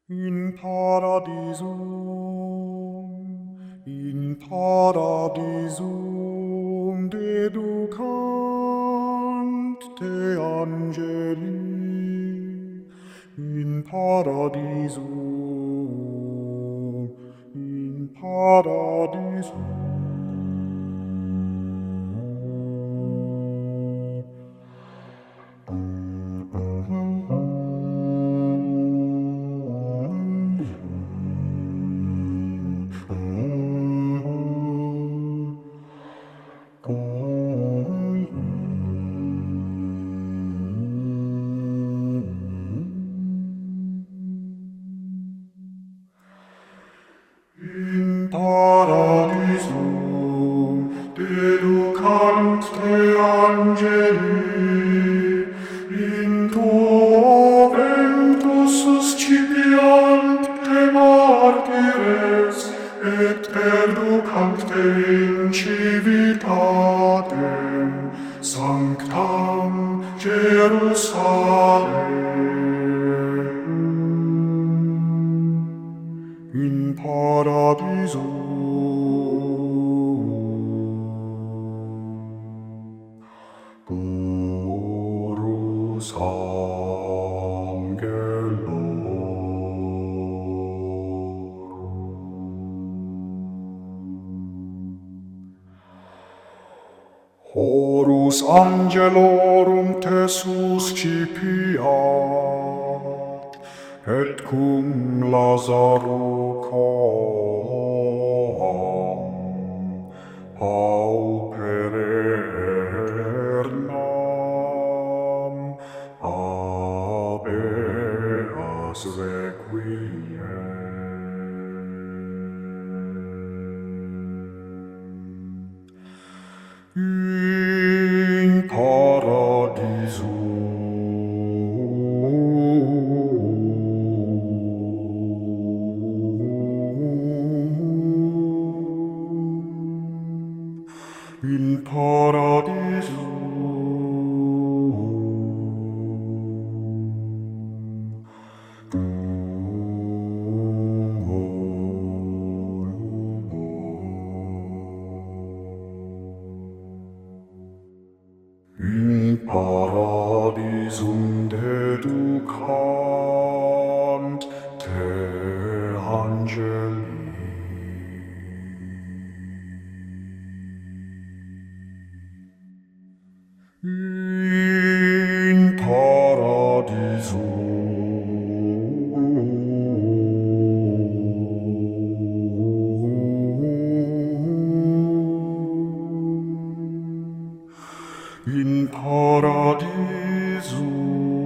In paradisum deducant te angeli, in paradisum, in paradisum. In paradisum deducant te angeli, in tuo ventus suscipiant te martires, et educant te in civitatem sanctam Jerusalem. In paradisum purus angelorum. Horus angelorum te suscipiat, et cum Lazaru coam pauperernam habeas requiem. In paradisum, in paradisum. In paradisum deducant te angeli. In paradisum. In paradisum.